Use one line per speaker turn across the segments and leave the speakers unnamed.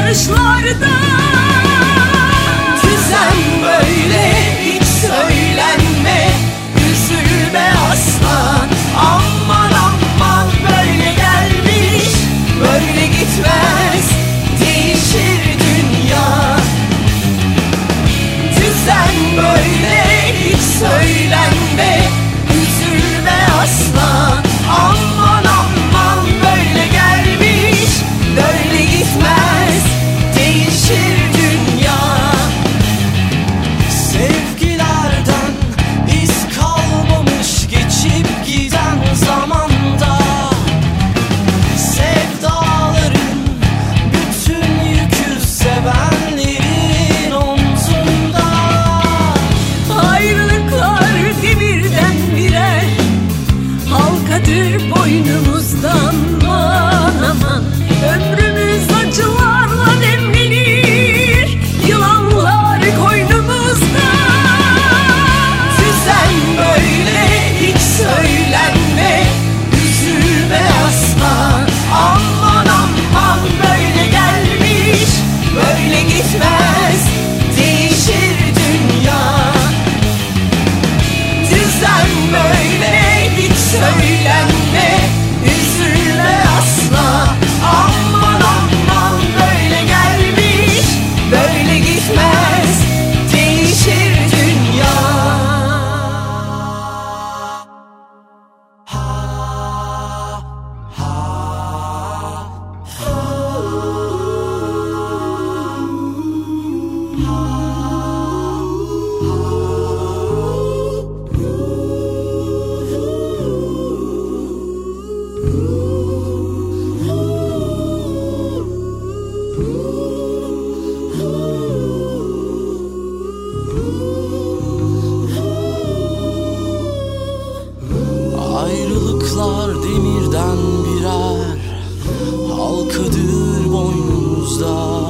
yanlışlarda.
Düzen böyle, hiç söylenme, üzülme aslan. Aman aman, böyle gelmiş, böyle gitmez, değişir dünya. Düzen böyle, hiç söylenme, üzülme aslan. Aman aman, böyle gelmiş, böyle gitmez, değişir dünya. Sevgilerden iz kalmamış geçip giden zamanda, sevdaların bütün yükü sevenlerin omzunda.
Ayrılıklar demirden birer halkadır boynumuzdan. Aman aman, ömrümüz acılarla demlenir, yılanlar koynumuzda.
Düzen böyle, hiç söylenme, üzülme aslan. Aman aman, böyle gelmiş, böyle gitmez, değişir dünya. Düzen böyle, hiç söylenme, üzülme asla. Aman aman, böyle gelmiş, böyle gitmez, değişir dünya. Ayrılıklar demirden birer halkadır boynumuzda.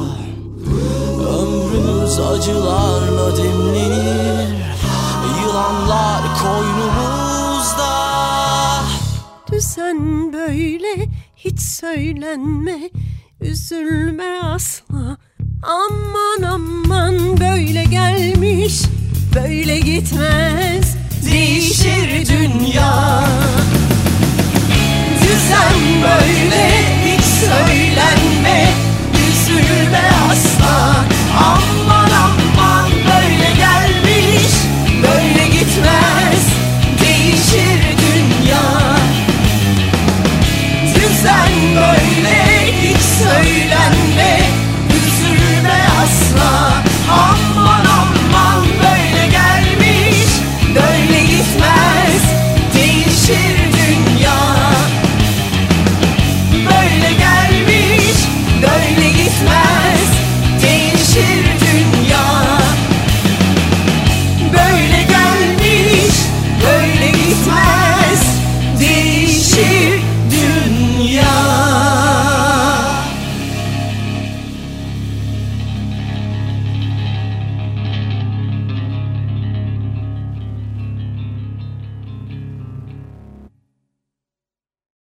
Ömrümüz acılarla demlenir, yılanlar koynumuzda.
Düzen böyle, hiç söylenme, üzülme asla. Aman aman, böyle gelmiş, böyle gitmez,
Değişir dünya. Düzen böyle, hiç söylenme, üzülme asla. Aman aman, böyle gelmiş, böyle gitmez, değişir dünya. Düzen böyle, hiç söylenme, üzülme asla. Aman aman, böyle gelmiş, böyle gitmez, değişir dünya. Böyle gelmiş, böyle gitmez.